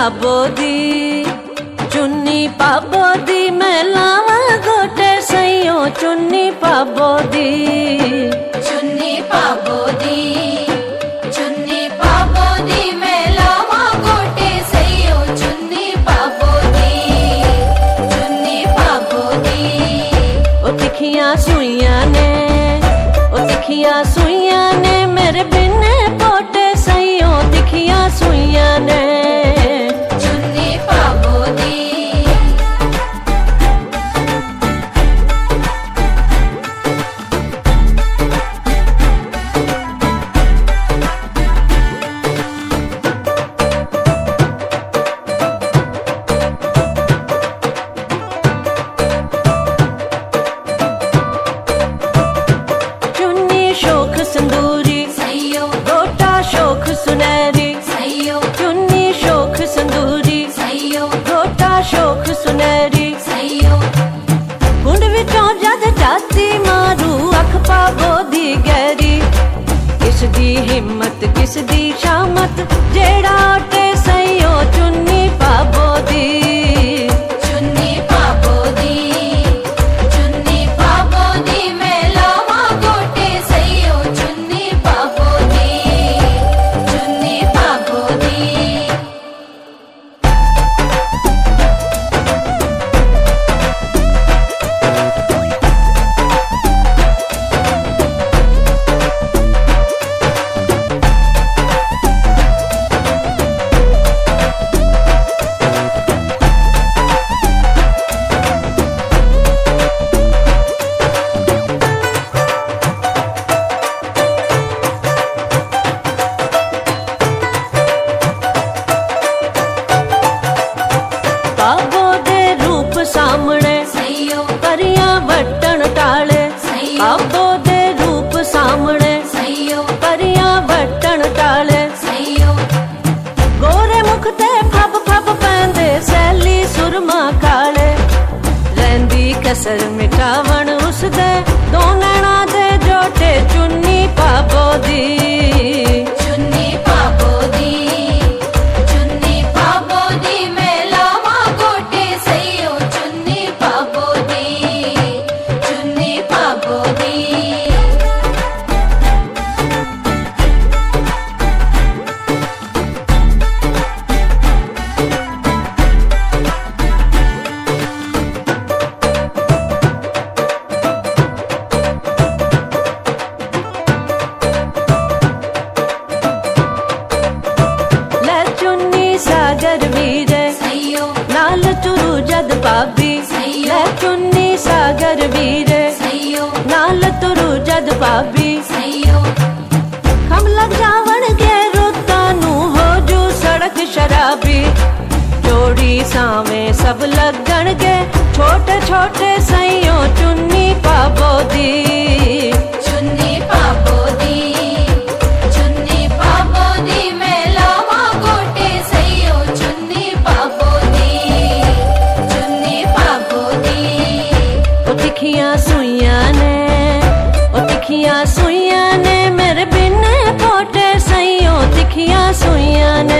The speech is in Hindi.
पाबो दी, चुन्नी पाबो दी, मैं लावा गोटे सैयो चुन्नी पाबो दी, चुन्नी पाबो दी, चुन्नी पाबो दी, मैं लावा गोटे सैयो चुन्नी पाबो दी, चुन्नी पाबो दी। ओ तिखियां सुइयां ने, ओ तिखियां सुइयां ने, मेरे बिन पोटे सैयो तिखियां सुइयां ने, चुन्नी पाबो दी। शोख संदूरी सैयो, गोटा शोख सुनहरी सैयो, चुन्नी शोख संदूरी सैयो, गोटा शोख सुनहरी सैयो। कुंड विचों जद जाती मारू अख पाबो दी गहरी, किस दी हिम्मत किस दी शामत जेड़ा आटे सैयो चुन्नी पाबो दी, चुन्नी पाबो दी, चुन्नी पाबो दी, मैं लावा गोटे सैयो चुन्नी पाबो दी, चुन्नी पाबो दी। पाबो दे रूप सामने सैयो, परियां वटन टाले, सैयो, पाबो दे रूप सामने सैयो, परियां वटन टाले, सैयो। गोरे मुख ते फब फब पैंदे सैली सुरमा काले, लैंदी कसर मिटावण उसदे दो नैना दे जोटे चुन्नी पाबो दी, चुन्नी पाबो दी, चुन्नी पाबो दी, मैं लावा गोटे सैयो चुन्नी पाबो दी, चुन्नी पाबो दी। ले चुन्नी सागर वीरे सैयो, नाल तुरु जद पाबी, सैयो, ले चुन्नी सागर वीरे सैयो, नाल तुरु जद पाबी, सैयो। खम लग जावण के रुत्ता नू हो जू सड़क शराबी, जोड़ी सावे सब लगण के छोटे छोटे सैयो चुन्नी पाबो दी, चुन्नी पाबो दी, चुन्नी पाबो दी, मैं लावा गोटे सैयो चुन्नी पाबो दी, चुन्नी पाबो दी। ओ तिखियां सुइयां ने, ओ तिखियां सुइयां ने, मेरे बिन पोटे सैयो तिखियां सुइयां ने।